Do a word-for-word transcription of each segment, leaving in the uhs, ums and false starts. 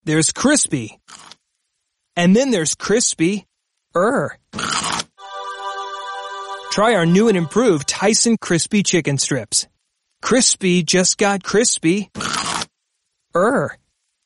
There's crispy. And then there's crispy-er. Try our new and improved Tyson Crispy Chicken Strips. Crispy just got crispy-er.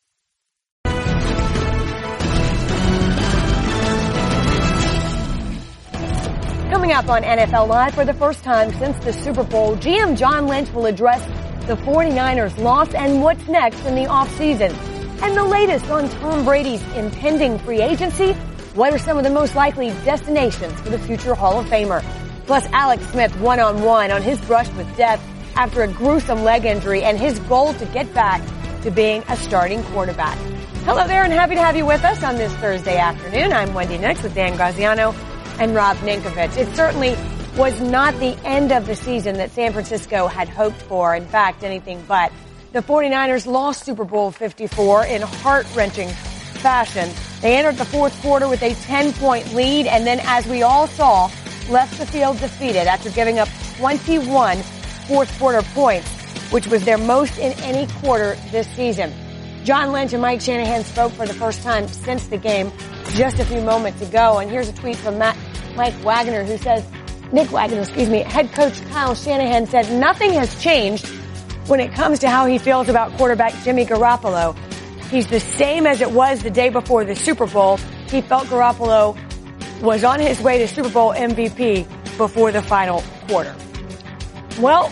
Coming up on N F L Live, for the first time since the Super Bowl, G M John Lynch will address the forty-niners loss and what's next in the offseason. And the latest on Tom Brady's impending free agency. What are some of the most likely destinations for the future Hall of Famer? Plus, Alex Smith one-on-one on his brush with death after a gruesome leg injury and his goal to get back to being a starting quarterback. Hello there, and happy to have you with us on this Thursday afternoon. I'm Wendy Nix with Dan Graziano and Rob Ninkovich. It certainly was not the end of the season that San Francisco had hoped for. In fact, anything but. The forty-niners lost Super Bowl fifty-four in heart-wrenching fashion. They entered the fourth quarter with a ten-point lead, and then, as we all saw, left the field defeated after giving up twenty-one fourth-quarter points, which was their most in any quarter this season. John Lynch and Mike Shanahan spoke for the first time since the game just a few moments ago, and here's a tweet from Matt, Mike Wagner, who says, Nick Wagner, excuse me, head coach Kyle Shanahan said nothing has changed when it comes to how he feels about quarterback Jimmy Garoppolo. He's the same as it was the day before the Super Bowl. He felt Garoppolo was on his way to Super Bowl M V P before the final quarter. Well,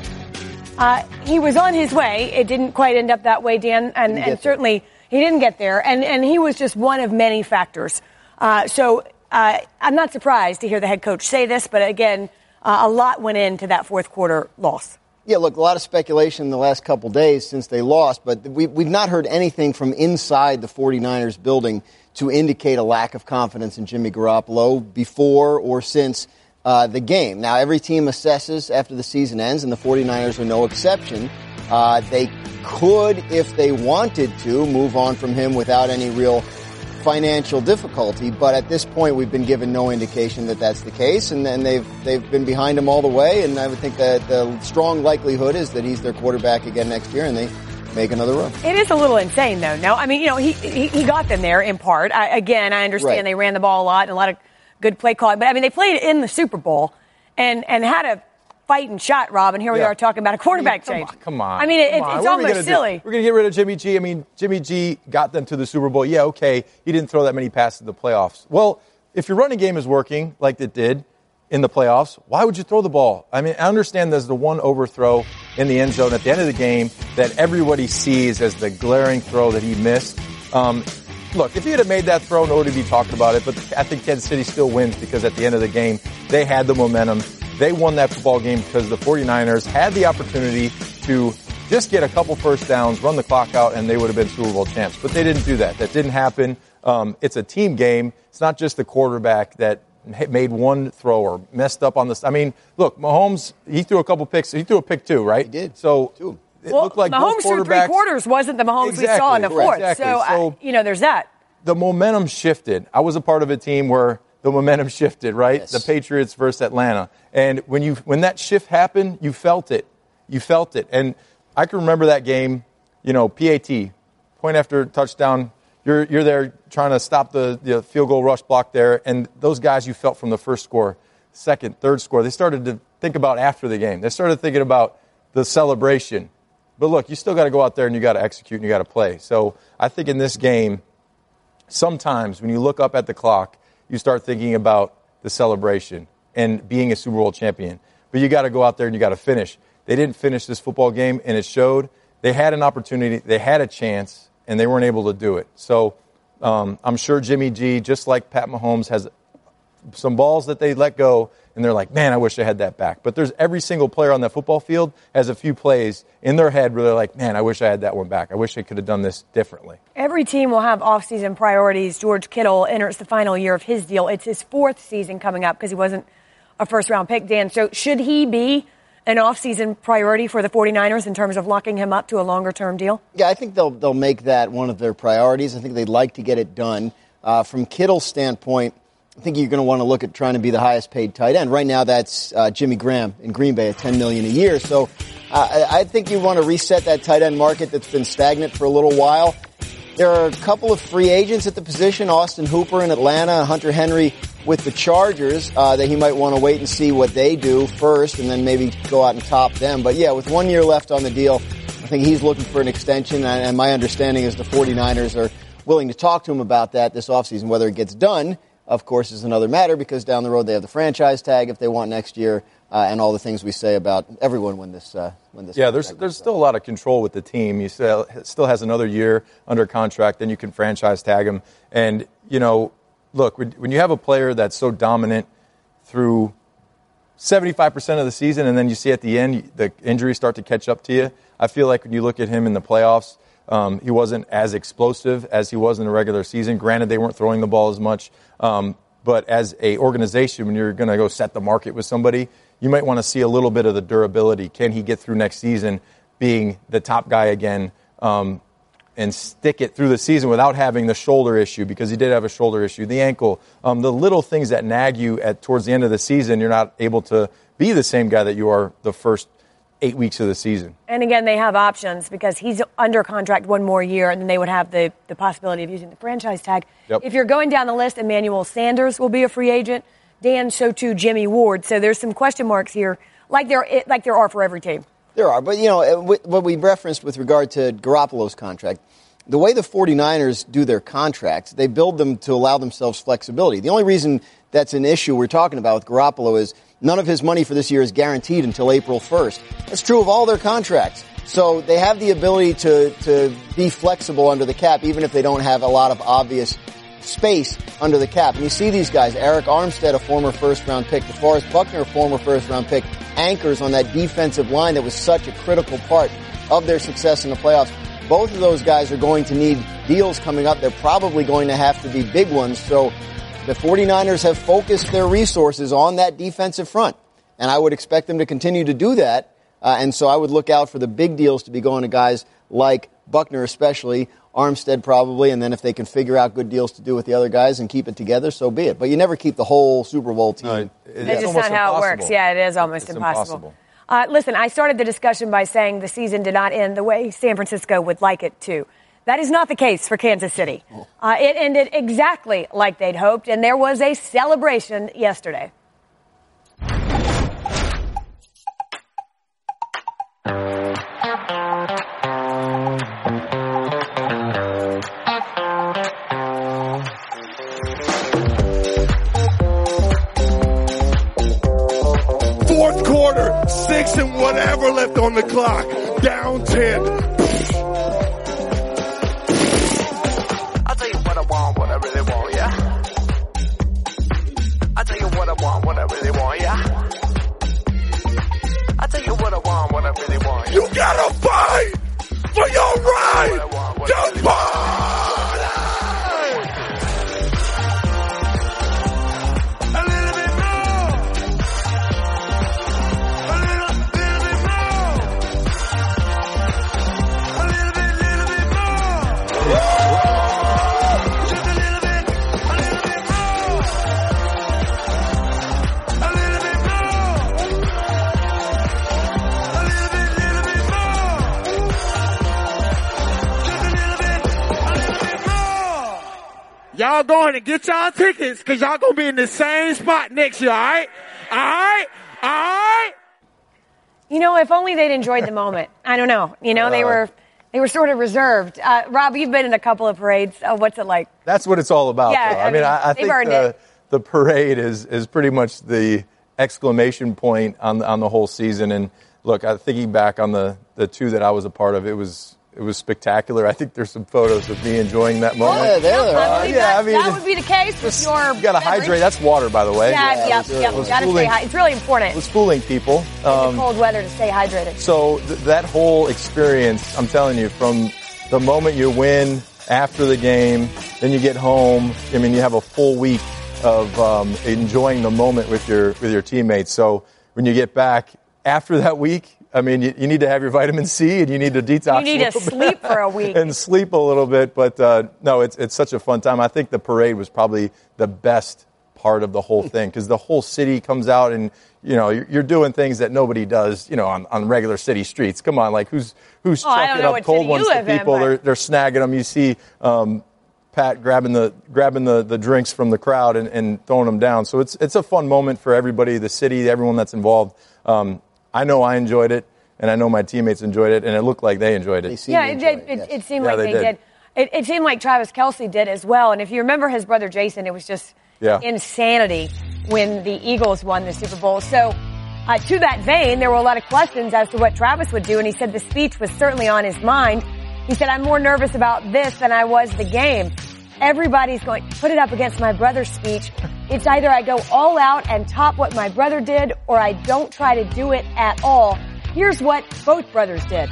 uh, he was on his way. It didn't quite end up that way, Dan, and, and certainly he didn't get there. And, and he was just one of many factors. Uh, so uh, I'm not surprised to hear the head coach say this, but again, uh, a lot went into that fourth quarter loss. Yeah, look, a lot of speculation in the last couple days since they lost, but we, we've not heard anything from inside the forty-niners building to indicate a lack of confidence in Jimmy Garoppolo before or since uh, the game. Now, every team assesses after the season ends, and the forty-niners are no exception. Uh, they could, if they wanted to, move on from him without any real financial difficulty, but at this point we've been given no indication that that's the case, and then they've they've been behind him all the way, and I would think that the strong likelihood is that he's their quarterback again next year and they make another run. It is a little insane though. No, I mean, you know, he he, he got them there in part. I, again, I understand right. They ran the ball a lot and a lot of good play calling, but I mean, they played in the Super Bowl and and had a fighting shot, Rob, and here we yeah. are talking about a quarterback I mean, change. Come on, come on. I mean, it, on. it's almost we silly. Do? We're going to get rid of Jimmy G. I mean, Jimmy G got them to the Super Bowl. Yeah, okay, he didn't throw that many passes in the playoffs. Well, if your running game is working like it did in the playoffs, why would you throw the ball? I mean, I understand there's the one overthrow in the end zone at the end of the game that everybody sees as the glaring throw that he missed. Um, look, if he had made that throw, nobody would be talking about it, but I think Kansas City still wins because at the end of the game, they had the momentum. They won that football game because the forty-niners had the opportunity to just get a couple first downs, run the clock out, and they would have been Super Bowl champs. But they didn't do that. That didn't happen. Um, it's a team game. It's not just the quarterback that made one throw or messed up on this. I mean, look, Mahomes, he threw a couple picks. He threw a pick too, right? He did. So Two. It well, looked like Mahomes through three quarters wasn't the Mahomes exactly, we saw in the fourth. Exactly. So, so uh, you know, there's that. The momentum shifted. I was a part of a team where the momentum shifted, right? Yes. The Patriots versus Atlanta. And when you when that shift happened, you felt it. You felt it. And I can remember that game, you know, P A T, point after touchdown. You're you're there trying to stop the, the field goal rush block there. And those guys you felt from the first score, second, third score, they started to think about after the game. They started thinking about the celebration. But look, you still got to go out there and you got to execute and you got to play. So I think in this game, sometimes when you look up at the clock, you start thinking about the celebration and being a Super Bowl champion. But you got to go out there and you got to finish. They didn't finish this football game, and it showed. They had an opportunity, they had a chance, and they weren't able to do it. So um, I'm sure Jimmy G, just like Pat Mahomes, has some balls that they let go, and they're like, man, I wish I had that back. But there's every single player on that football field has a few plays in their head where they're like, man, I wish I had that one back. I wish I could have done this differently. Every team will have offseason priorities. George Kittle enters the final year of his deal. It's his fourth season coming up because he wasn't a first-round pick, Dan. So should he be an offseason priority for the forty-niners in terms of locking him up to a longer-term deal? Yeah, I think they'll they'll make that one of their priorities. I think they'd like to get it done. Uh, from Kittle's standpoint, I think you're going to want to look at trying to be the highest-paid tight end. Right now, that's uh, Jimmy Graham in Green Bay at ten million dollars a year. So uh, I, I think you want to reset that tight end market that's been stagnant for a little while. There are a couple of free agents at the position, Austin Hooper in Atlanta, Hunter Henry with the Chargers, uh, that he might want to wait and see what they do first and then maybe go out and top them. But yeah, with one year left on the deal, I think he's looking for an extension, and my understanding is the 49ers are willing to talk to him about that this offseason. Whether it gets done, of course, is another matter, because down the road they have the franchise tag if they want next year, uh, and all the things we say about everyone when this uh, when this. Yeah, there's there's still a lot of control with the team. You still still has another year under contract, then you can franchise tag him. And you know, look, when you have a player that's so dominant through seventy-five percent of the season, and then you see at the end the injuries start to catch up to you, I feel like when you look at him in the playoffs, um, he wasn't as explosive as he was in the regular season. Granted, they weren't throwing the ball as much, um, but as a organization, when you're going to go set the market with somebody, you might want to see a little bit of the durability. Can he get through next season being the top guy again, um, and stick it through the season without having the shoulder issue, because he did have a shoulder issue, the ankle, um, the little things that nag you at towards the end of the season. You're not able to be the same guy that you are the first eight weeks of the season. And again, they have options because he's under contract one more year, and then they would have the, the possibility of using the franchise tag. Yep. If you're going down the list, Emmanuel Sanders will be a free agent. Dan, so too Jimmy Ward. So there's some question marks here, like there like there are for every team. There are, but you know what we referenced with regard to Garoppolo's contract, the way the 49ers do their contracts, they build them to allow themselves flexibility. The only reason that's an issue we're talking about with Garoppolo is none of his money for this year is guaranteed until April first. That's true of all their contracts. So they have the ability to, to be flexible under the cap, even if they don't have a lot of obvious space under the cap. And you see these guys, Eric Armstead, a former first-round pick, DeForest Buckner, a former first-round pick, anchors on that defensive line that was such a critical part of their success in the playoffs. Both of those guys are going to need deals coming up. They're probably going to have to be big ones. So the 49ers have focused their resources on that defensive front, and I would expect them to continue to do that. Uh, and so I would look out for the big deals to be going to guys like Buckner especially, Armstead probably, and then if they can figure out good deals to do with the other guys and keep it together, so be it. But you never keep the whole Super Bowl team. No, it, That's just not how impossible. it works. Yeah, it is almost it's impossible. impossible. Uh, listen, I started the discussion by saying the season did not end the way San Francisco would like it to. That is not the case for Kansas City. Uh, it ended exactly like they'd hoped, and there was a celebration yesterday. Fourth quarter, six and whatever left on the clock. Down ten. I'll tell you what I want, what I really want, yeah. I'll tell you what I want, what I really want, yeah. I'll tell you what I want, what I really want, yeah. You gotta fight for your right to party! A little bit more. A little, little bit more. A little bit, little bit more. Just a little bit, a little bit more. A little bit more. A little bit, little bit more. Just a little bit, a little bit more. Y'all go ahead and get y'all tickets, because y'all going to be in the same spot next year, all right? All right? All right? You know, if only they'd enjoyed the moment. I don't know. You know, they were they were sort of reserved. Uh, Rob, you've been in a couple of parades. Oh, what's it like? That's what it's all about. Yeah, though. I I mean, mean, I, I they've think earned the, it. the parade is, is pretty much the exclamation point on the, on the whole season. And look, I thinking back on the, the two that I was a part of, it was it was spectacular. I think there's some photos of me enjoying that moment. Yeah, there they I are. believe Yeah, that, I mean, that would be the case with your You got to beverage. hydrate. That's water, by the way. Yeah, yeah, it was, uh, yeah. it was Got to stay cooling. hydrated. It's really important It was fooling people. in the Um, cold weather to stay hydrated. So th- that whole experience, I'm telling you, from the moment you win, after the game, then you get home. I mean, you have a full week of um, enjoying the moment with your with your teammates. So when you get back after that week, I mean, you, you need to have your vitamin C and you need to detox. You need a to little sleep bit for a week. and sleep a little bit. But uh, no, it's it's such a fun time. I think the parade was probably the best part of the whole thing because the whole city comes out and, you know, you're, you're doing things that nobody does, you know, on, on regular city streets. Come on, like who's who's oh, chucking up cold ones to people? In, they're, they're snagging them. You see um, Pat grabbing the grabbing the, the drinks from the crowd and, and throwing them down. So it's it's a fun moment for everybody, the city, everyone that's involved. Um, I know I enjoyed it, and I know my teammates enjoyed it, and it looked like they enjoyed it. Yeah, it, it, it, it seemed yeah, like they, they did. did. It, it seemed like Travis Kelce did as well. And if you remember his brother Jason, it was just yeah. insanity when the Eagles won the Super Bowl. So uh, to that vein, there were a lot of questions as to what Travis would do, and he said the speech was certainly on his mind. He said, I'm more nervous about this than I was the game. Everybody's going, put it up against my brother's speech. It's either I go all out and top what my brother did, or I don't try to do it at all. Here's what both brothers did.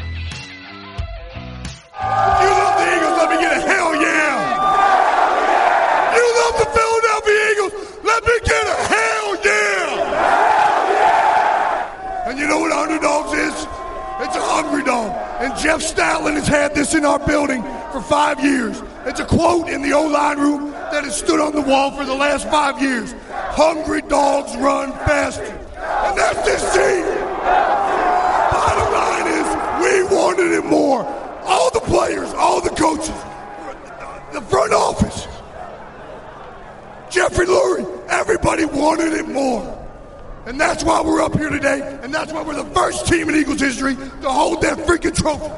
You love the Eagles, let me get a hell yeah! You love the Philadelphia Eagles, let me get a hell yeah! And you know what Underdogs is? It's a hungry dog. And Jeff Stoutland has had this in our building for five years. It's a quote in the O-line room that has stood on the wall for the last five years. Hungry dogs run faster. And that's this team. Bottom line is, we wanted it more. All the players, all the coaches, the front office, Jeffrey Lurie, everybody wanted it more. And that's why we're up here today, and that's why we're the first team in Eagles history to hold that freaking trophy.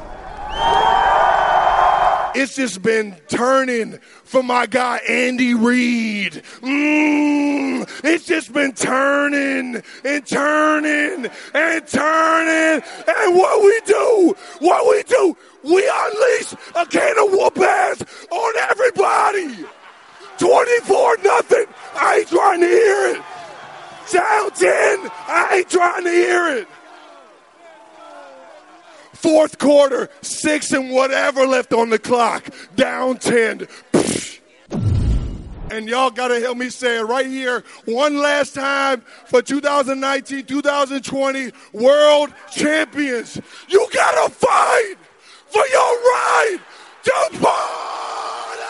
It's just been turning for my guy Andy Reid. Mm, it's just been turning and turning and turning. And what we do, what we do, we unleash a can of whoop-ass on everybody. twenty-four nothing. I ain't trying to hear it. Down ten. I ain't trying to hear it. Fourth quarter, six and whatever left on the clock. Down ten. And y'all got to help me say it right here. One last time for two thousand nineteen, two thousand twenty World Champions. You got to fight for your right to party.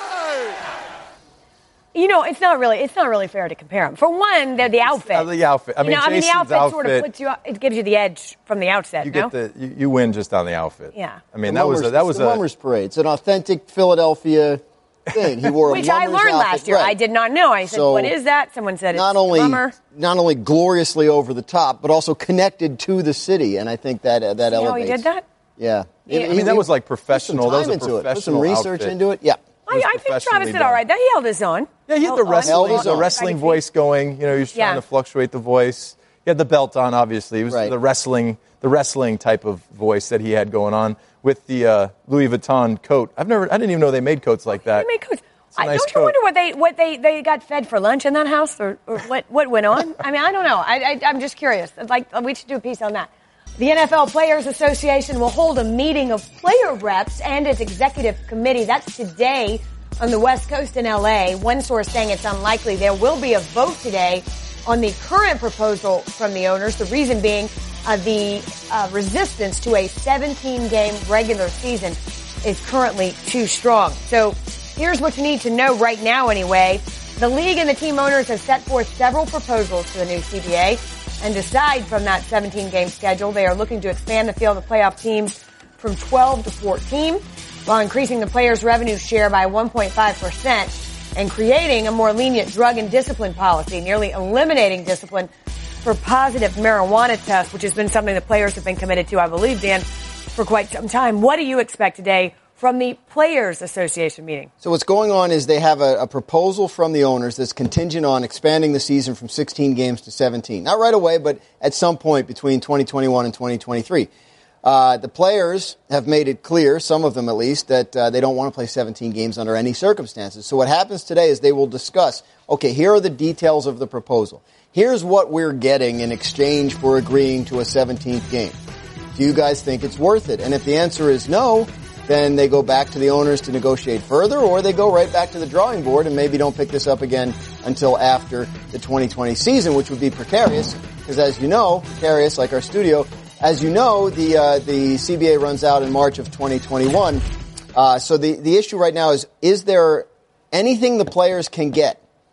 You know, it's not really it's not really fair to compare them. For one, they're the outfit. Uh, the outfit. I mean, you know, I mean, the outfit, outfit sort of puts you. It gives you the edge from the outset. You no? get the you, you win just on the outfit. Yeah. I mean, the that was a, that was the a Mummers parade. It's an authentic Philadelphia thing. He wore a which I learned outfit. last year. Right. I did not know. I said, so "What is that?" Someone said, "It's not only a mummer." Not only gloriously over the top, but also connected to the city, and I think that uh, that See elevates. how he did that? Yeah. yeah. I mean, that was like professional. That was a into it. Put some professional research outfit. into it. Yeah. I, I think Travis did all right. He held his own. Yeah, he had the wrestling, the wrestling voice going. You know, he was trying Yeah. to fluctuate the voice. He had the belt on, obviously. It was Right. the wrestling, the wrestling type of voice that he had going on with the uh, Louis Vuitton coat. I've never, I didn't even know they made coats like that. They made coats. a I, nice don't coat. you wonder what they what they, they got fed for lunch in that house, or, or what what went on? I mean, I don't know. I, I, I'm just curious. Like, we should do a piece on that. The N F L Players Association will hold a meeting of player reps and its executive committee. That's today on the West Coast in L A. One source saying it's unlikely there will be a vote today on the current proposal from the owners. The reason being uh, the uh, resistance to a seventeen-game regular season is currently too strong. So here's what you need to know right now anyway. The league and the team owners have set forth several proposals for the new C B A. And aside from that seventeen-game schedule, they are looking to expand the field of playoff teams from twelve to fourteen, while increasing the players' revenue share by one point five percent and creating a more lenient drug and discipline policy, nearly eliminating discipline for positive marijuana tests, which has been something the players have been committed to, I believe, Dan, for quite some time. What do you expect today from the Players Association meeting? So what's going on is they have a, a proposal from the owners that's contingent on expanding the season from sixteen games to seventeen. Not right away, but at some point between twenty twenty-one and twenty twenty-three. Uh, the players have made it clear, some of them at least, that uh, they don't want to play seventeen games under any circumstances. So what happens today is they will discuss, okay, here are the details of the proposal. Here's what we're getting in exchange for agreeing to a seventeenth game. Do you guys think it's worth it? And if the answer is no, then they go back to the owners to negotiate further, or they go right back to the drawing board and maybe don't pick this up again until after the twenty twenty season, which would be precarious, because as you know, precarious like our studio, as you know, the uh, the C B A runs out in March of twenty twenty-one. Uh, so the, the issue right now is, is there anything the players can get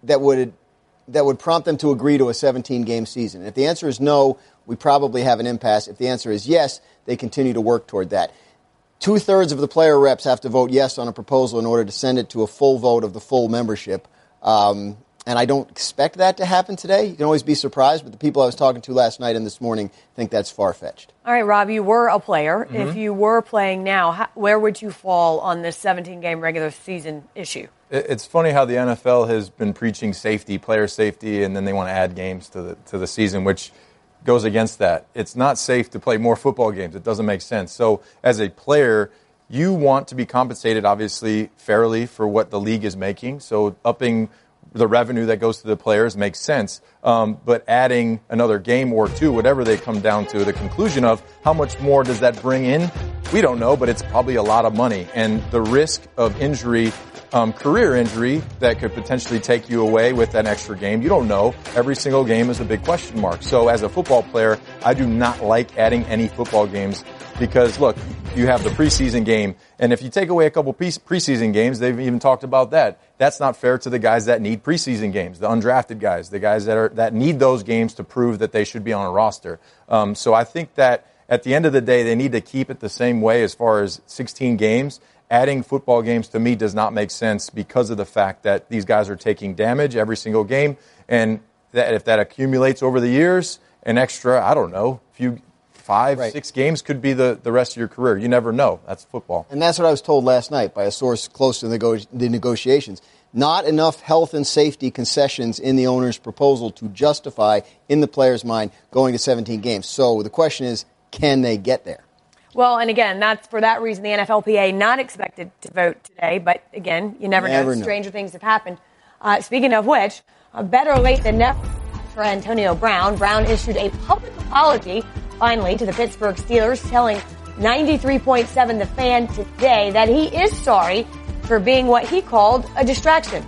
that would that would prompt them to agree to a seventeen-game season? If the answer is no, we probably have an impasse. If the answer is yes, they continue to work toward that. Two-thirds of the player reps have to vote yes on a proposal in order to send it to a full vote of the full membership. Um, and I don't expect that to happen today. You can always be surprised, but the people I was talking to last night and this morning think that's far-fetched. All right, Rob, you were a player. Mm-hmm. If you were playing now, how, where would you fall on this seventeen-game regular season issue? It's funny how the N F L has been preaching safety, player safety, and then they want to add games to the to the season, which goes against that. It's not safe to play more football games. It doesn't make sense. So as a player, you want to be compensated, obviously, fairly for what the league is making. So upping the revenue that goes to the players makes sense. Um, but adding another game or two, whatever they come down to, the conclusion of how much more does that bring in, we don't know, but it's probably a lot of money. And the risk of injury, um, career injury, that could potentially take you away with an extra game, you don't know. Every single game is a big question mark. So as a football player, I do not like adding any football games because, look, you have the preseason game, and if you take away a couple preseason games, they've even talked about that. That's not fair to the guys that need preseason games, the undrafted guys, the guys that are that need those games to prove that they should be on a roster. Um, so I think that at the end of the day, they need to keep it the same way as far as sixteen games. Adding football games to me does not make sense because of the fact that these guys are taking damage every single game, and that if that accumulates over the years, an extra, I don't know, few. Five, right. six games could be the, the rest of your career. You never know. That's football. And that's what I was told last night by a source close to the, nego- the negotiations. Not enough health and safety concessions in the owner's proposal to justify, in the player's mind, going to seventeen games. So the question is, can they get there? Well, and again, that's for that reason the N F L P A not expected to vote today. But again, you never, never know. know. Stranger things have happened. Uh, speaking of which, uh, better late than never for Antonio Brown. Brown issued a public apology finally to the Pittsburgh Steelers, telling ninety-three point seven The Fan today that he is sorry for being what he called a distraction.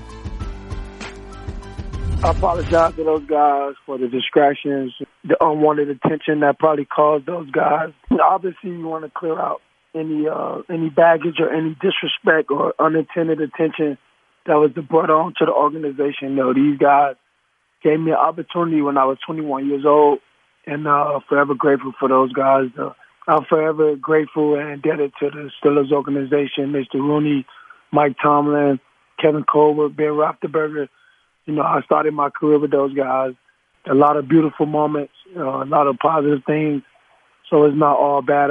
I apologize to those guys for the distractions, the unwanted attention that probably caused those guys. Obviously, you want to clear out any uh, any baggage or any disrespect or unintended attention that was brought on to the organization. You know, these guys gave me an opportunity when I was twenty-one years old. And uh, forever grateful for those guys. Uh, I'm forever grateful and indebted to the Steelers organization, Mister Rooney, Mike Tomlin, Kevin Colbert, Ben Roethlisberger. You know, I started my career with those guys. A lot of beautiful moments, you know, a lot of positive things. So it's not all bad.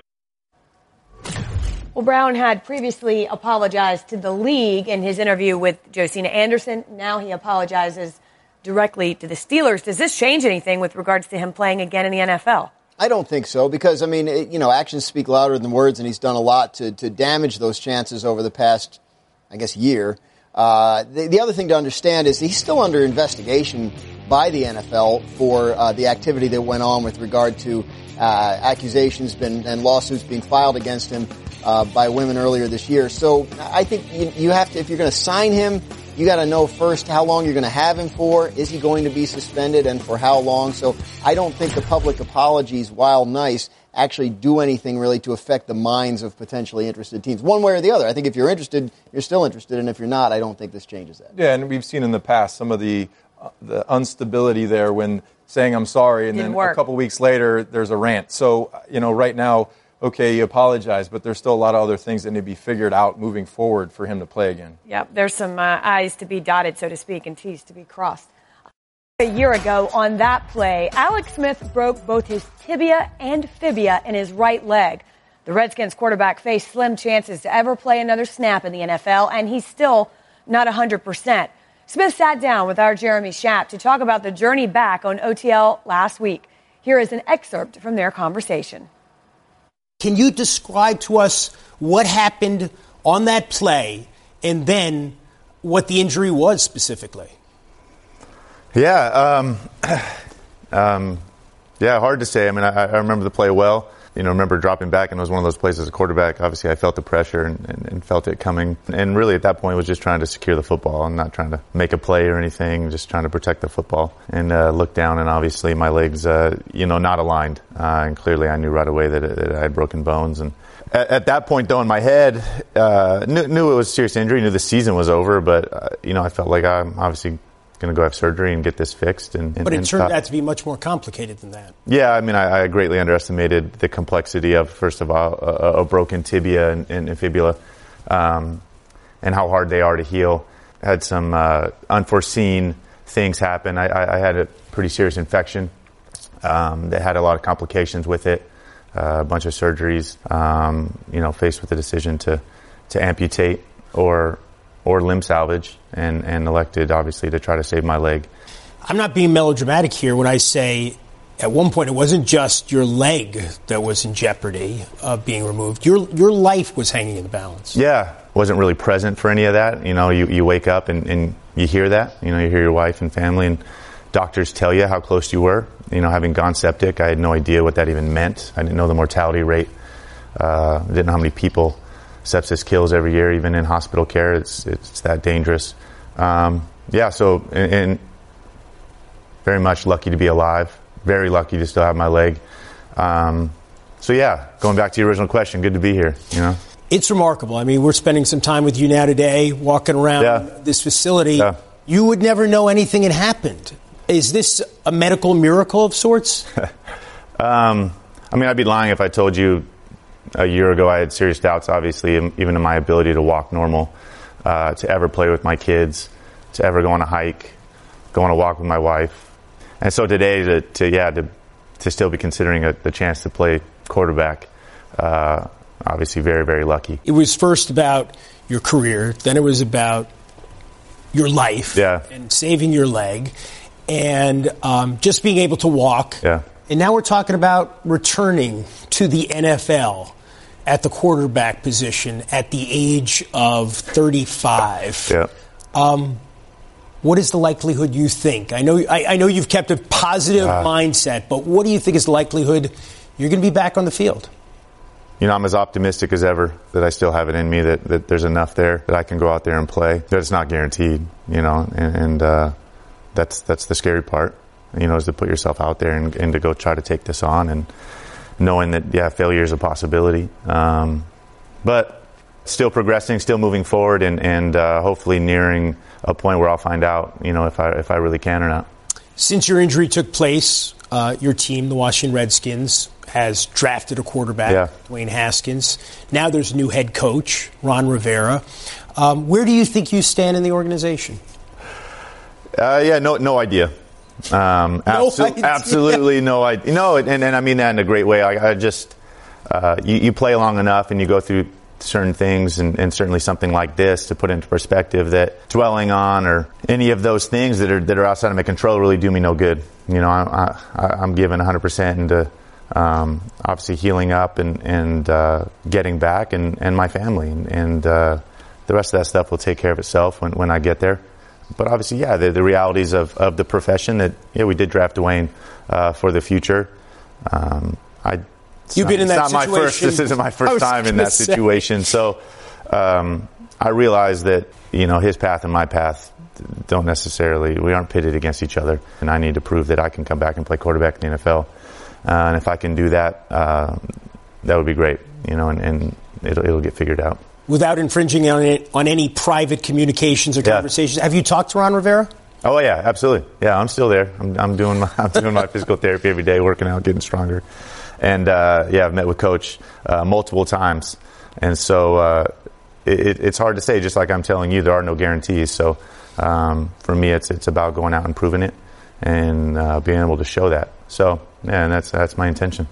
Well, Brown had previously apologized to the league in his interview with Josina Anderson. Now he apologizes directly to the Steelers. Does this change anything with regards to him playing again in the N F L? I don't think so because, I mean, it, you know, actions speak louder than words, and he's done a lot to, to damage those chances over the past, I guess, year. Uh, the, the other thing to understand is he's still under investigation by the N F L for uh, the activity that went on with regard to uh, accusations been, and lawsuits being filed against him uh, by women earlier this year. So I think you, you have to, if you're going to sign him, you got to know first how long you're going to have him for. Is he going to be suspended and for how long? So I don't think the public apologies, while nice, actually do anything really to affect the minds of potentially interested teams. One way or the other. I think if you're interested, you're still interested. And if you're not, I don't think this changes that. Yeah, and we've seen in the past some of the uh, the instability there when saying I'm sorry and Didn't then work. a couple weeks later there's a rant. So, you know, right now, okay, you apologize, but there's still a lot of other things that need to be figured out moving forward for him to play again. Yeah, there's some uh, I's to be dotted, so to speak, and T's to be crossed. A year ago on that play, Alex Smith broke both his tibia and fibia in his right leg. The Redskins quarterback faced slim chances to ever play another snap in the N F L, and he's still not one hundred percent. Smith sat down with our Jeremy Schaap to talk about the journey back on O T L last week. Here is an excerpt from their conversation. Can you describe to us what happened on that play and then what the injury was specifically? Yeah, um, um, yeah, hard to say. I mean, I, I remember the play well. You know, I remember dropping back, and it was one of those plays as a quarterback. Obviously, I felt the pressure and, and, and felt it coming. And really, at that point, was just trying to secure the football and not trying to make a play or anything, just trying to protect the football. And uh, looked down, and obviously, my legs, uh, you know, not aligned. Uh, and clearly, I knew right away that, it, that I had broken bones. And at, at that point, though, in my head, uh, knew, knew it was a serious injury, knew the season was over. But, uh, you know, I felt like I'm obviously going to go have surgery and get this fixed. And, and but it and turned stop. out to be much more complicated than that. Yeah, I mean, I, I greatly underestimated the complexity of, first of all, a, a broken tibia and, and, and fibula, um, and how hard they are to heal. I had some uh, unforeseen things happen. I, I, I had a pretty serious infection um, that had a lot of complications with it, uh, a bunch of surgeries, um, you know, faced with the decision to, to amputate or or limb salvage, and, and elected, obviously, to try to save my leg. I'm not being melodramatic here when I say at one point it wasn't just your leg that was in jeopardy of being removed. Your your life was hanging in the balance. Yeah, wasn't really present for any of that. You know, you, you wake up and, and you hear that. You know, you hear your wife and family and doctors tell you how close you were. You know, having gone septic, I had no idea what that even meant. I didn't know the mortality rate. Uh, I didn't know how many people sepsis kills every year, even in hospital care. It's it's that dangerous. Um, yeah, so and, and very much lucky to be alive. Very lucky to still have my leg. Um, so yeah, going back to your original question, good to be here. You know, it's remarkable. I mean, we're spending some time with you now today, walking around yeah. this facility. Yeah. You would never know anything had happened. Is this a medical miracle of sorts? um, I mean, I'd be lying if I told you a year ago I had serious doubts, obviously, even in my ability to walk normal, uh, to ever play with my kids, to ever go on a hike, go on a walk with my wife. And so today, to, to yeah, to, to still be considering a, the chance to play quarterback, uh, obviously very, very lucky. It was first about your career, then it was about your life yeah. and saving your leg, and um, just being able to walk. Yeah. And now we're talking about returning to the N F L at the quarterback position at the age of thirty-five. Yeah. Um, what is the likelihood you think? I know I, I know you've kept a positive uh, mindset, but what do you think is the likelihood you're going to be back on the field? You know, I'm as optimistic as ever that I still have it in me, that, that there's enough there that I can go out there and play. That it's not guaranteed, you know, and, and uh, that's that's the scary part, you know, is to put yourself out there and, and to go try to take this on, and knowing that, yeah, failure is a possibility. Um, but still progressing, still moving forward, and, and uh, hopefully nearing a point where I'll find out, you know, if I if I really can or not. Since your injury took place, uh, your team, the Washington Redskins, has drafted a quarterback, yeah. Dwayne Haskins. Now there's a new head coach, Ron Rivera. Um, where do you think you stand in the organization? Uh, yeah, no, no idea. Um, no abso- idea. Absolutely no idea. No, and, and I mean that in a great way. I, I just, uh, you, you play long enough and you go through certain things, and, and certainly something like this, to put into perspective, that dwelling on or any of those things that are that are outside of my control really do me no good. You know, I, I, I'm giving one hundred percent into um, obviously healing up and, and uh, getting back, and, and my family. And, and uh, the rest of that stuff will take care of itself when, when I get there. But obviously, yeah, the, the realities of, of the profession, that, yeah, we did draft Dwayne uh, for the future. Um, I You've not, been in that it's not situation. my first. This isn't my first time in that say. situation. So um, I realize that, you know, his path and my path don't necessarily, we aren't pitted against each other. And I need to prove that I can come back and play quarterback in the N F L. Uh, and if I can do that, uh, that would be great, you know, and, and it'll, it'll get figured out. Without infringing on it, on any private communications or yeah. conversations, have you talked to Ron Rivera? Oh yeah, absolutely. Yeah, I'm still there. I'm, I'm doing my I'm doing my physical therapy every day, working out, getting stronger. And uh, yeah, I've met with Coach uh, multiple times, and so uh, it, it's hard to say. Just like I'm telling you, there are no guarantees. So um, for me, it's it's about going out and proving it, and uh, being able to show that. So yeah, and that's that's my intention.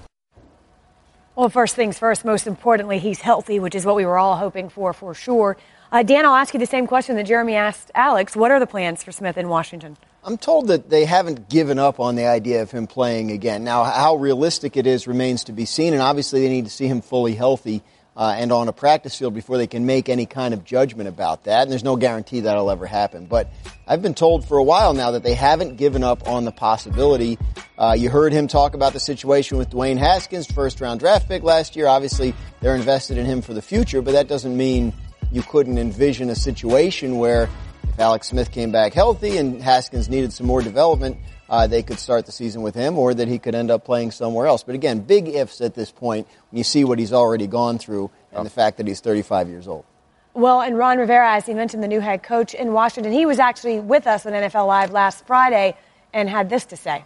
Well, first things first, most importantly, he's healthy, which is what we were all hoping for, for sure. Uh, Dan, I'll ask you the same question that Jeremy asked Alex. What are the plans for Smith in Washington? I'm told that they haven't given up on the idea of him playing again. Now, how realistic it is remains to be seen, and obviously they need to see him fully healthy uh, and on a practice field before they can make any kind of judgment about that, and there's no guarantee that'll ever happen. But I've been told for a while now that they haven't given up on the possibility. Uh, you heard him talk about the situation with Dwayne Haskins, first-round draft pick last year. Obviously, they're invested in him for the future, but that doesn't mean you couldn't envision a situation where if Alex Smith came back healthy and Haskins needed some more development, uh, they could start the season with him, or that he could end up playing somewhere else. But again, big ifs at this point when you see what he's already gone through and the fact that he's thirty-five years old. Well, and Ron Rivera, as he mentioned, the new head coach in Washington, he was actually with us on N F L Live last Friday and had this to say.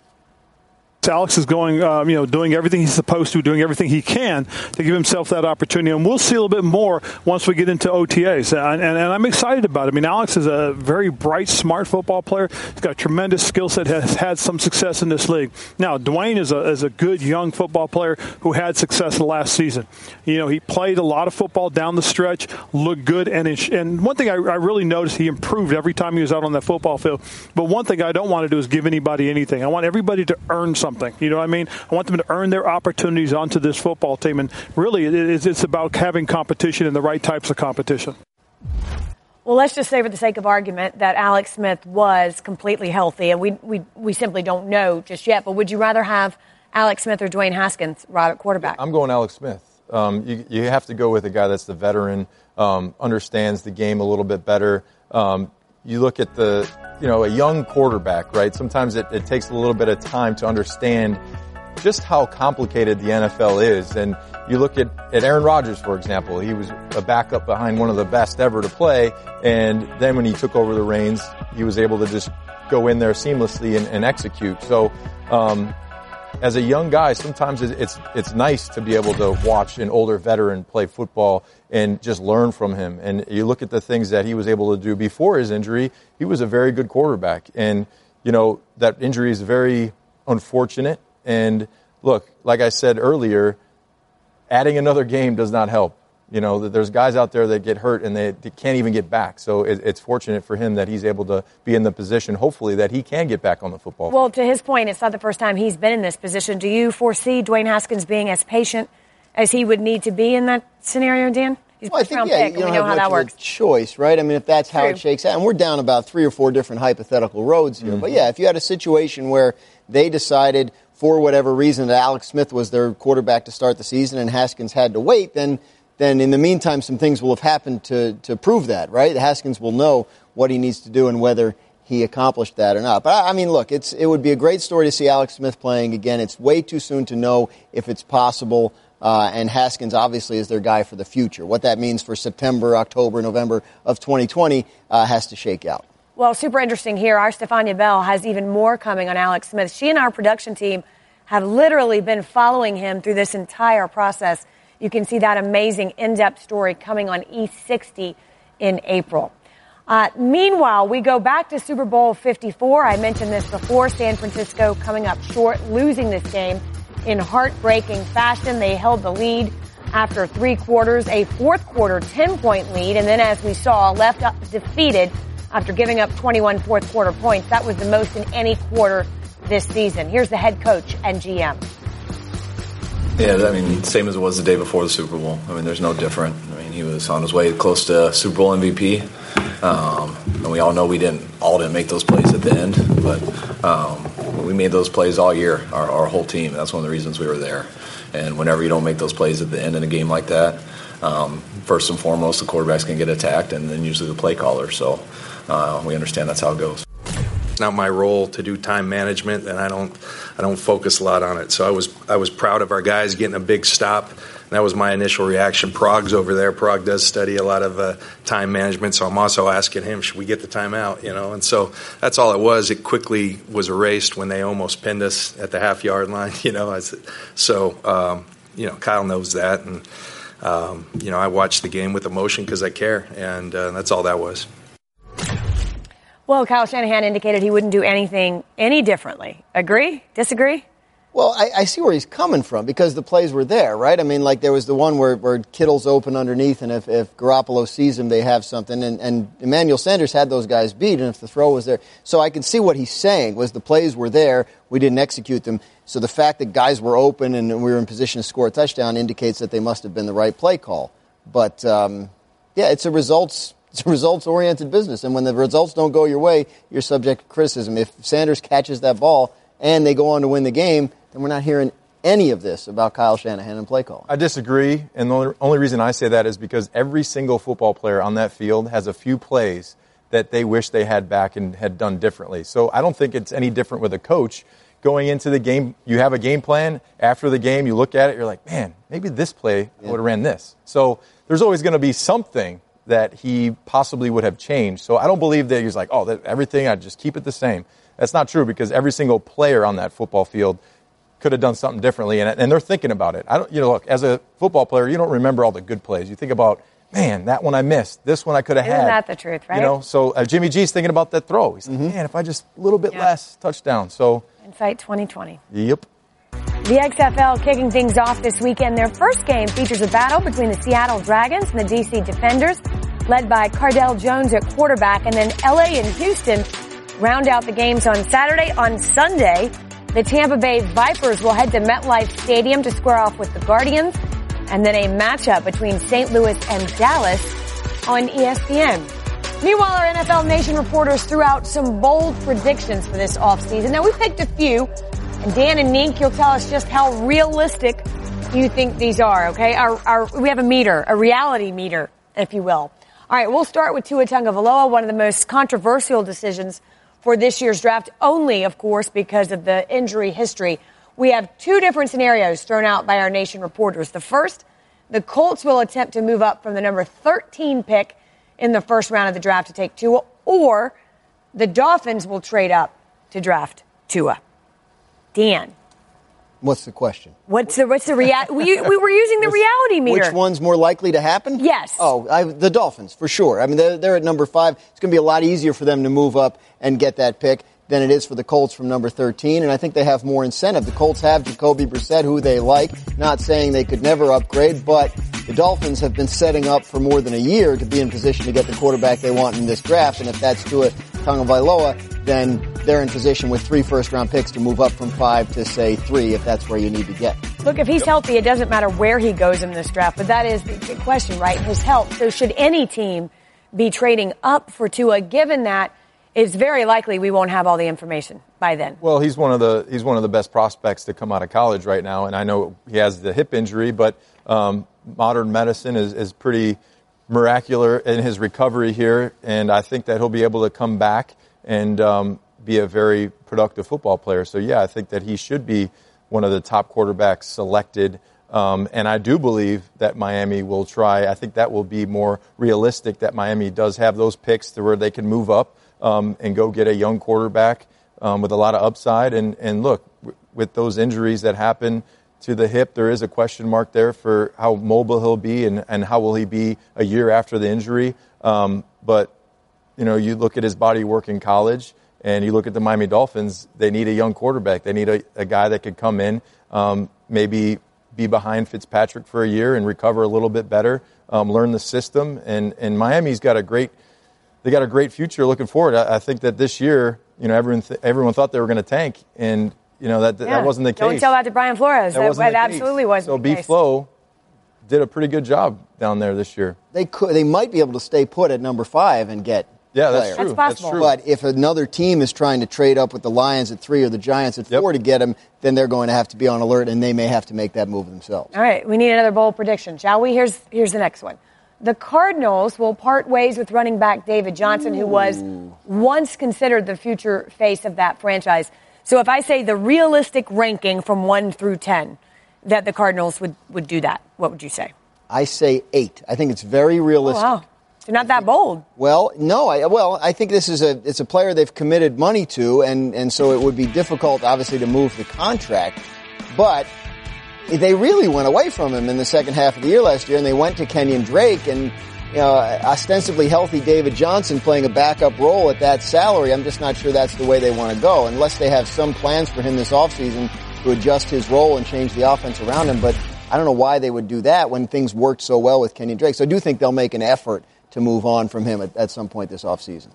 Alex is going, um, you know, doing everything he's supposed to, doing everything he can to give himself that opportunity. And we'll see a little bit more once we get into O T As. And, and, and I'm excited about it. I mean, Alex is a very bright, smart football player. He's got a tremendous skill set, has had some success in this league. Now, Dwayne is a, is a good young football player who had success last season. You know, he played a lot of football down the stretch, looked good. And, it, and one thing I, I really noticed, he improved every time he was out on that football field. But one thing I don't want to do is give anybody anything. I want everybody to earn something. You know what I mean? I want them to earn their opportunities onto this football team. And really, it's about having competition and the right types of competition. Well, let's just say for the sake of argument that Alex Smith was completely healthy, and we we, we simply don't know just yet. But would you rather have Alex Smith or Dwayne Haskins, Rob, at quarterback? I'm going Alex Smith. Um, you, you have to go with a guy that's the veteran, um, understands the game a little bit better. Um, you look at the, you know, a young quarterback, right? Sometimes it, it takes a little bit of time to understand just how complicated the N F L is. And you look at, at Aaron Rodgers, for example. He was a backup behind one of the best ever to play. And then when he took over the reins, he was able to just go in there seamlessly and, and execute. So, um, as a young guy, sometimes it's it's nice to be able to watch an older veteran play football and just learn from him. And you look at the things that he was able to do before his injury, he was a very good quarterback. And, you know, that injury is very unfortunate. And look, like I said earlier, adding another game does not help. You know, there's guys out there that get hurt and they, they can't even get back. So it, it's fortunate for him that he's able to be in the position, hopefully, that he can get back on the football field. Well, to his point, it's not the first time he's been in this position. Do you foresee Dwayne Haskins being as patient as he would need to be in that scenario, Dan? He's well, I think, yeah, pick, you don't we know have how much that of works. a choice, right? I mean, if that's how True. it shakes out. And we're down about three or four different hypothetical roads here. Mm-hmm. But, yeah, if you had a situation where they decided for whatever reason that Alex Smith was their quarterback to start the season and Haskins had to wait, then then in the meantime some things will have happened to, to prove that, right? Haskins will know what he needs to do and whether he accomplished that or not. But, I mean, look, it's it would be a great story to see Alex Smith playing again. It's way too soon to know if it's possible. Uh, and Haskins obviously is their guy for the future. What that means for September, October, November of twenty twenty uh, has to shake out. Well, super interesting here. Our Stefania Bell has even more coming on Alex Smith. She and our production team have literally been following him through this entire process. You can see that amazing in-depth story coming on E sixty in April. Uh, meanwhile, we go back to Super Bowl fifty-four. I mentioned this before. San Francisco coming up short, losing this game in heartbreaking fashion. They held the lead after three quarters, a fourth quarter ten-point lead, and then as we saw, left up defeated after giving up twenty-one fourth quarter points. That was the most in any quarter this season. Here's the head coach and G M. Yeah, I mean, same as it was the day before the Super Bowl. I mean, there's no different. I mean, he was on his way close to Super Bowl M V P. Um, and we all know we didn't all didn't make those plays at the end, but um, we made those plays all year, our, our whole team. That's one of the reasons we were there. And whenever you don't make those plays at the end in a game like that, um, first and foremost, the quarterback's going to get attacked, and then usually the play caller. So uh, we understand that's how it goes. It's not my role to do time management, and I don't I don't focus a lot on it. So I was I was proud of our guys getting a big stop. That was my initial reaction. Prague's over there. Prague does study a lot of uh, time management, so I'm also asking him, should we get the timeout? You know, and so that's all it was. It quickly was erased when they almost pinned us at the half yard line. You know, I said, so um, you know, Kyle knows that, and um, you know, I watched the game with emotion because I care, and uh, that's all that was. Well, Kyle Shanahan indicated he wouldn't do anything any differently. Agree? Disagree? Well, I, I see where he's coming from because the plays were there, right? I mean, like there was the one where, where Kittle's open underneath, and if, if Garoppolo sees him, they have something. And, and Emmanuel Sanders had those guys beat, and if the throw was there. So I can see what he's saying was the plays were there, we didn't execute them. So the fact that guys were open and we were in position to score a touchdown indicates that they must have been the right play call. But, um, yeah, it's a results It's a results-oriented business, and when the results don't go your way, you're subject to criticism. If Sanders catches that ball and they go on to win the game, then we're not hearing any of this about Kyle Shanahan and play calling. I disagree, and the only, only reason I say that is because every single football player on that field has a few plays that they wish they had back and had done differently. So I don't think it's any different with a coach. Going into the game, you have a game plan. After the game, you look at it, you're like, man, maybe this play, yeah. I would have ran this. So there's always going to be something that he possibly would have changed. So I don't believe that he's like, oh, that, everything, I just keep it the same. That's not true because every single player on that football field could have done something differently, and, and they're thinking about it. I don't, you know, look, as a football player, you don't remember all the good plays. You think about, man, that one I missed. This one I could have had. Isn't that the truth, right? You know, so uh, Jimmy G's thinking about that throw. He's like, man, if I just a little bit Yeah. less touchdown. So, Insight twenty twenty. yep. The X F L kicking things off this weekend. Their first game features a battle between the Seattle Dragons and the D C Defenders, led by Cardell Jones at quarterback. And then L A and Houston round out the games on Saturday. On Sunday, the Tampa Bay Vipers will head to MetLife Stadium to square off with the Guardians. And then a matchup between Saint Louis and Dallas on E S P N. Meanwhile, our N F L Nation reporters threw out some bold predictions for this offseason. Now, we picked a few. And Dan and Nink, you'll tell us just how realistic you think these are, okay? Our, our, we have a meter, a reality meter, if you will. All right, we'll start with Tua Tagovailoa, one of the most controversial decisions for this year's draft, only, of course, because of the injury history. We have two different scenarios thrown out by our Nation reporters. The first, the Colts will attempt to move up from the number thirteen pick in the first round of the draft to take Tua, or the Dolphins will trade up to draft Tua. Dan. What's the question? What's the what's the reality? we, we were using the reality meter. Which one's more likely to happen? Yes. Oh, I, the Dolphins, for sure. I mean, they're, they're at number five. It's going to be a lot easier for them to move up and get that pick than it is for the Colts from number thirteen, and I think they have more incentive. The Colts have Jacoby Brissett, who they like, not saying they could never upgrade, but the Dolphins have been setting up for more than a year to be in position to get the quarterback they want in this draft, and if that's Tua Tagovailoa, then they're in position with three first-round picks to move up from five to, say, three, if that's where you need to get. Look, if he's healthy, it doesn't matter where he goes in this draft, but that is the question, right? His health. So should any team be trading up for Tua, given that it's very likely we won't have all the information by then? Well, he's one of the he's one of the best prospects to come out of college right now, and I know he has the hip injury, but um, modern medicine is, is pretty miraculous in his recovery here, and I think that he'll be able to come back and um, be a very productive football player. So, yeah, I think that he should be one of the top quarterbacks selected. Um, and I do believe that Miami will try. I think that will be more realistic, that Miami does have those picks to where they can move up um, and go get a young quarterback um, with a lot of upside. And, and look, w- with those injuries that happen to the hip, there is a question mark there for how mobile he'll be and, and how will he be a year after the injury. Um, but, you know, you look at his body work in college and you look at the Miami Dolphins, they need a young quarterback. They need a, a guy that could come in, um, maybe be behind Fitzpatrick for a year and recover a little bit better, um, learn the system. And, and Miami's got a great, they got a great future looking forward. I, I think that this year, you know, everyone, th- everyone thought they were going to tank, and, you know, that, Yeah. that wasn't the case. Don't tell that to Brian Flores. That That, wasn't that the case. absolutely wasn't So the B. case. Flo did a pretty good job down there this year. They could, they might be able to stay put at number five and get Yeah, that's players. true. That's possible. true. But if another team is trying to trade up with the Lions at three or the Giants at Yep. four to get him, then they're going to have to be on alert, and they may have to make that move themselves. All right, we need another bold prediction, shall we? Here's here's the next one. The Cardinals will part ways with running back David Johnson, who was once considered the future face of that franchise. So if I say the realistic ranking from one through ten, that the Cardinals would, would do that, what would you say? I say eight. I think it's very Oh, realistic. wow. They're not that bold. Well, no. I, well, I think this is a it's a player they've committed money to, and, and so it would be difficult, obviously, to move the contract. But they really went away from him in the second half of the year last year, and they went to Kenyon Drake, and you know, ostensibly healthy David Johnson playing a backup role at that salary. I'm just not sure that's the way they want to go, unless they have some plans for him this offseason to adjust his role and change the offense around him. But I don't know why they would do that when things worked so well with Kenyon Drake. So I do think they'll make an effort to move on from him at, at some point this offseason.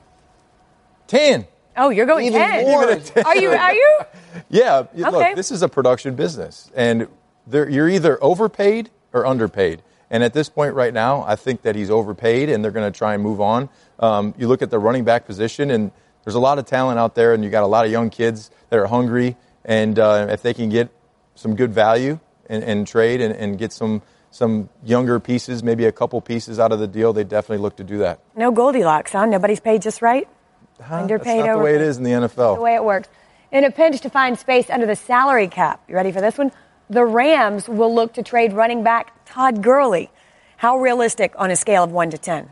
ten. Oh, you're going Even ten. more. Are you? Are you? Yeah, Okay. look, this is a production business, and there- you're either overpaid or underpaid. And at this point right now, I think that he's overpaid, and they're going to try and move on. Um, you look at the running back position, and there's a lot of talent out there, and you got a lot of young kids that are hungry. And uh, if they can get some good value and, and trade and, and get some some younger pieces, maybe a couple pieces out of the deal, they definitely look to do that. No Goldilocks, huh? Nobody's paid just right? Huh? Underpaid, That's not the way it overpaid. is in the N F L. The way it works. In a pinch to find space under the salary cap, you ready for this one? The Rams will look to trade running back Todd Gurley. How realistic on a scale of one to ten?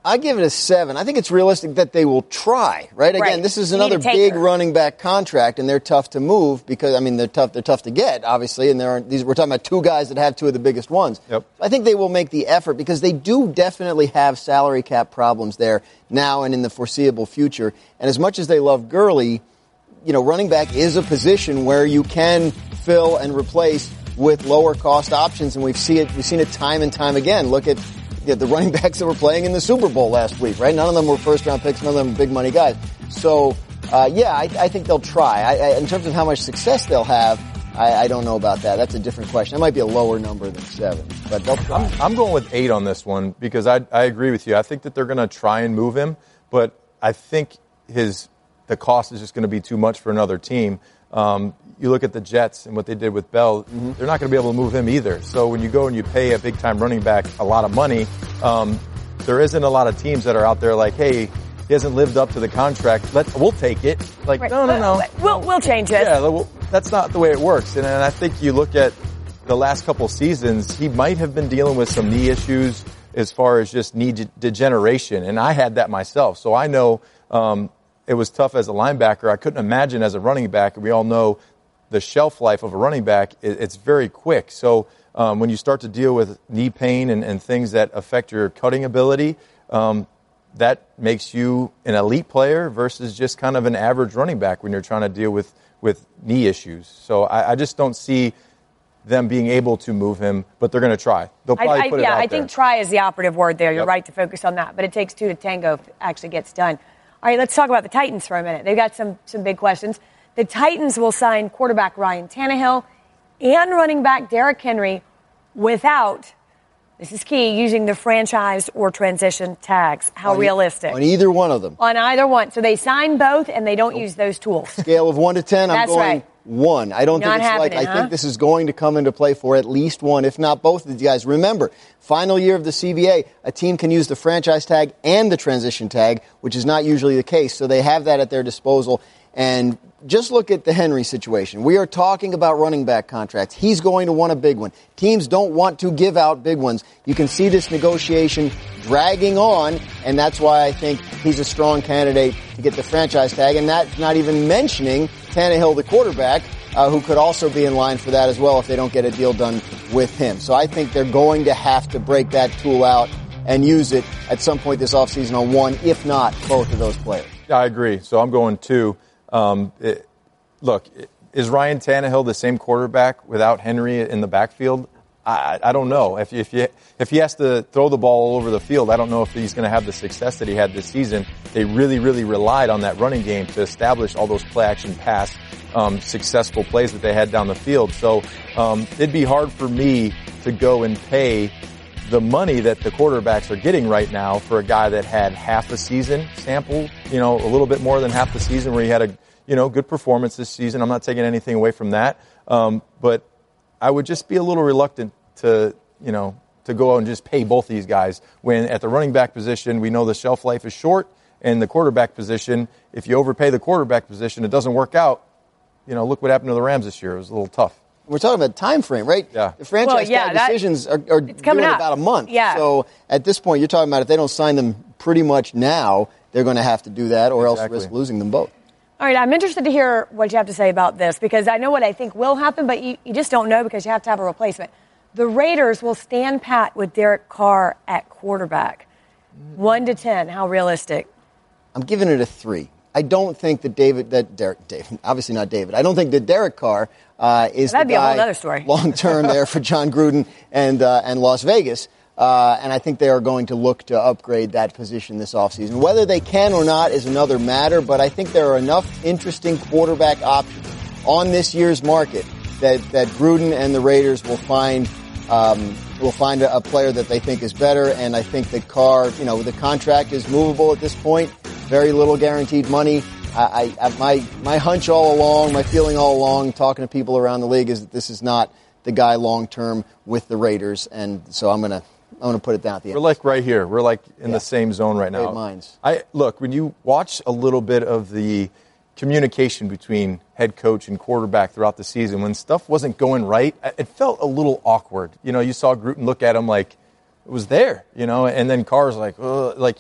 I give it a seven. I think it's realistic that they will try, right? Again, Right. this is You need another to take big her. running back contract, and they're tough to move because, I mean, they're tough They're tough to get, obviously, and there are these. We're talking about two guys that have two of the biggest ones. Yep. I think they will make the effort because they do definitely have salary cap problems there now and in the foreseeable future. And as much as they love Gurley, you know, running back is a position where you can fill and replace with lower cost options, and we've seen it. We've seen it time and time again. Look at Yeah, the running backs that were playing in the Super Bowl last week, right? None of them were first-round picks. None of them were big-money guys. So, uh, yeah, I, I think they'll try. I, I, in terms of how much success they'll have, I, I don't know about that. That's a different question. It might be a lower number than seven, but they'll try. I'm, I'm going with eight on this one because I, I agree with you. I think that they're going to try and move him, but I think his the cost is just going to be too much for another team. Um, you look at the Jets and what they did with Bell, mm-hmm. they're not going to be able to move him either. So when you go and you pay a big-time running back a lot of money, um, there isn't a lot of teams that are out there like, hey, he hasn't lived up to the contract. Let we'll take it. Like, Right. no, no, no. We'll, we'll change it. Yeah, well, that's not the way it works. And, and I think you look at the last couple seasons, he might have been dealing with some knee issues as far as just knee de- degeneration. And I had that myself. So I know um, it was tough as a linebacker. I couldn't imagine as a running back. We all know the shelf life of a running back, it's very quick. So um, when you start to deal with knee pain and, and things that affect your cutting ability, um, that makes you an elite player versus just kind of an average running back when you're trying to deal with, with knee issues. So I, I just don't see them being able to move him, but they're going to try. They'll probably I, I, put it yeah, out I there. think try is the operative word there. You're Yep. right to focus on that, but it takes two to tango if it actually gets done. All right, let's talk about the Titans for a minute. They've got some some big questions. The Titans will sign quarterback Ryan Tannehill and running back Derrick Henry without, this is key, using the franchise or transition tags. How on realistic? E- on either one of them. On either one. So they sign both and they don't use those tools. Scale of one to ten, I'm That's going right. one. I don't Not think it's like, happening, I huh? think this is going to come into play for at least one, if not both of these guys. Remember, final year of the C B A, a team can use the franchise tag and the transition tag, which is not usually the case. So they have that at their disposal. And just look at the Henry situation. We are talking about running back contracts. He's going to want a big one. Teams don't want to give out big ones. You can see this negotiation dragging on, and that's why I think he's a strong candidate to get the franchise tag. And that's not even mentioning Tannehill, the quarterback, uh, who could also be in line for that as well if they don't get a deal done with him. So I think they're going to have to break that tool out and use it at some point this offseason on one, if not both of those players. I agree. So I'm going two. Um, it, look, is Ryan Tannehill the same quarterback without Henry in the backfield? I, I don't know. If, if, you, if he has to throw the ball all over the field, I don't know if he's going to have the success that he had this season. They really, really relied on that running game to establish all those play-action pass um, successful plays that they had down the field. So um, it'd be hard for me to go and pay the money that the quarterbacks are getting right now for a guy that had half a season sample, you know, a little bit more than half the season where he had a, you know, good performance this season. I'm not taking anything away from that. Um, but I would just be a little reluctant to, you know, to go out and just pay both these guys when at the running back position, we know the shelf life is short, and the quarterback position, if you overpay the quarterback position, it doesn't work out. You know, look what happened to the Rams this year. It was a little tough. We're talking about time frame, right? Yeah. The franchise Well, yeah, tag that- decisions are, are due coming in up. about a month. Yeah. So at this point, you're talking about if they don't sign them pretty much now, they're going to have to do that or Exactly. else risk losing them both. All right, I'm interested to hear what you have to say about this because I know what I think will happen, but you, you just don't know because you have to have a replacement. The Raiders will stand pat with Derek Carr at quarterback. One to ten, how realistic? I'm giving it a three. I don't think that David, that Derek, David, obviously not David. I don't think that Derek Carr uh, is That'd the be a whole guy other story. long term there for John Gruden and uh, and Las Vegas. Uh, and I think they are going to look to upgrade that position this offseason. Whether they can or not is another matter, but I think there are enough interesting quarterback options on this year's market that, that Gruden and the Raiders will find um, will find a, a player that they think is better. And I think that Carr, you know, the contract is movable at this point. Very little guaranteed money. I, I, my my hunch all along, my feeling all along, talking to people around the league, is that this is not the guy long term with the Raiders, and so I'm gonna I'm gonna put it down at the end. We're like right here. We're like in Yeah. the same zone right now. Great minds. I look when you watch a little bit of the communication between head coach and quarterback throughout the season, when stuff wasn't going right, it felt a little awkward. You know, you saw Gruden look at him like it was there, you know, and then Carr's like, Ugh, like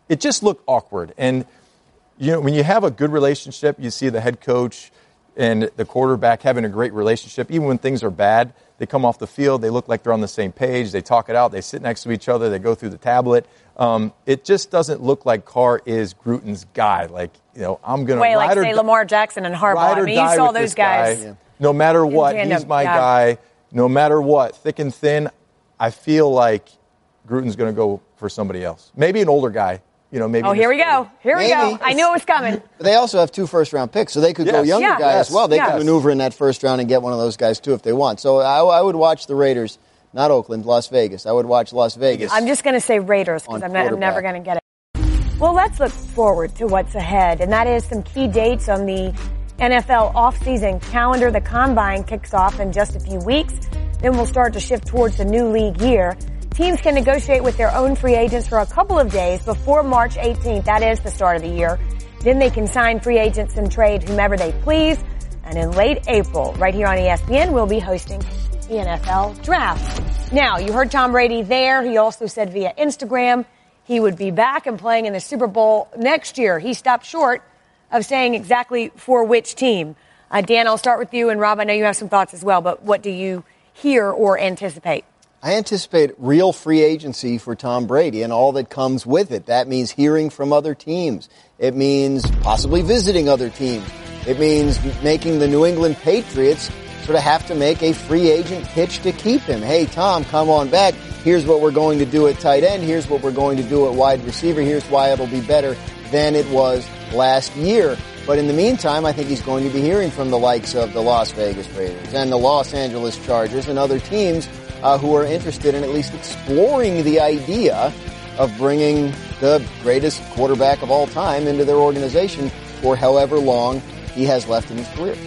it just looked awkward. And, you know, when you have a good relationship, you see the head coach and the quarterback having a great relationship, even when things are bad, they come off the field, they look like they're on the same page, they talk it out, they sit next to each other, they go through the tablet. Um, it just doesn't look like Carr is Gruden's guy. Like, you know, I'm going to Way ride like, or say, di- Lamar Jackson and Harbaugh. ride or I mean, die you saw with those this guy. guys. Yeah. No matter what, In he's tandem, my yeah. guy. No matter what, thick and thin, I feel like Gruden's going to go for somebody else. Maybe an older guy. You know, maybe Oh, here we go. Here we Maybe. go. I knew it was coming. But they also have two first-round picks, so they could go Yes. younger Yeah. guy Yes. as well. They Yes. could maneuver in that first round and get one of those guys, too, if they want. So I, I would watch the Raiders, not Oakland, Las Vegas. I would watch Las Vegas. I'm just going to say Raiders because On I'm, not- I'm never quarterback. going to get it. Well, let's look forward to what's ahead, and that is some key dates on the N F L offseason calendar. The Combine kicks off in just a few weeks. Then we'll start to shift towards the new league year. Teams can negotiate with their own free agents for a couple of days before March eighteenth. That is the start of the year. Then they can sign free agents and trade whomever they please. And in late April, right here on E S P N, we'll be hosting the N F L Draft. Now, you heard Tom Brady there. He also said via Instagram he would be back and playing in the Super Bowl next year. He stopped short of saying exactly for which team. Uh, Dan, I'll start with you. And Rob, I know you have some thoughts as well, but what do you hear or anticipate? I anticipate real free agency for Tom Brady and all that comes with it. That means hearing from other teams. It means possibly visiting other teams. It means making the New England Patriots sort of have to make a free agent pitch to keep him. Hey, Tom, come on back. Here's what we're going to do at tight end. Here's what we're going to do at wide receiver. Here's why it'll be better than it was last year. But in the meantime, I think he's going to be hearing from the likes of the Las Vegas Raiders and the Los Angeles Chargers and other teams Uh, who are interested in at least exploring the idea of bringing the greatest quarterback of all time into their organization for however long he has left in his career.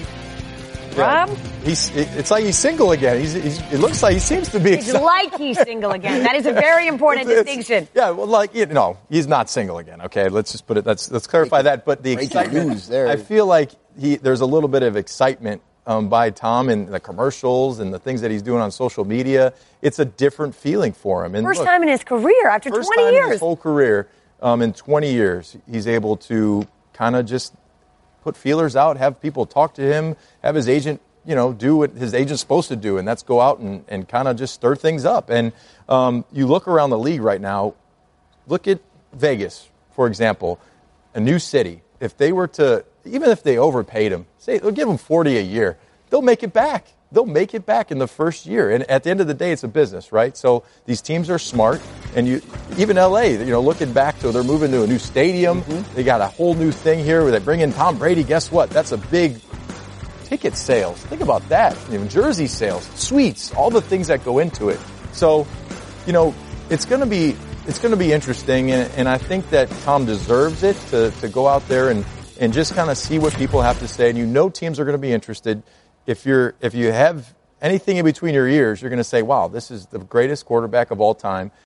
Rob? He's, it's like he's single again. He's, he's, it looks like he seems to be. It's like he's single again. That is a very important It's- distinction. Yeah, well, like, you know, he's not single again. Okay, let's just put it, let's, let's clarify that. But the Breaking excitement, news there. I feel like he, there's a little bit of excitement um, by Tom and the commercials and the things that he's doing on social media. It's a different feeling for him. And First look, time in his career after first twenty time years. in his whole career, um, in twenty years, he's able to kind of just put feelers out, have people talk to him, have his agent, you know, do what his agent's supposed to do, and that's go out and, and kind of just stir things up. And um, you look around the league right now, look at Vegas, for example, a new city. If they were to, even if they overpaid him, say they'll give him forty a year, they'll make it back. They'll make it back in the first year. And at the end of the day, it's a business, right? So these teams are smart. And you, even L A, you know, looking back to, they're moving to a new stadium. Mm-hmm. They got a whole new thing here where they bring in Tom Brady. Guess what? That's a big ticket sales. Think about that. You know, jersey sales, suites, all the things that go into it. So, you know, it's going to be, it's going to be interesting. And, and I think that Tom deserves it to, to go out there and, and just kind of see what people have to say. And you know, teams are going to be interested. If you're, if you have anything in between your ears, you're going to say, wow, this is the greatest quarterback of all time.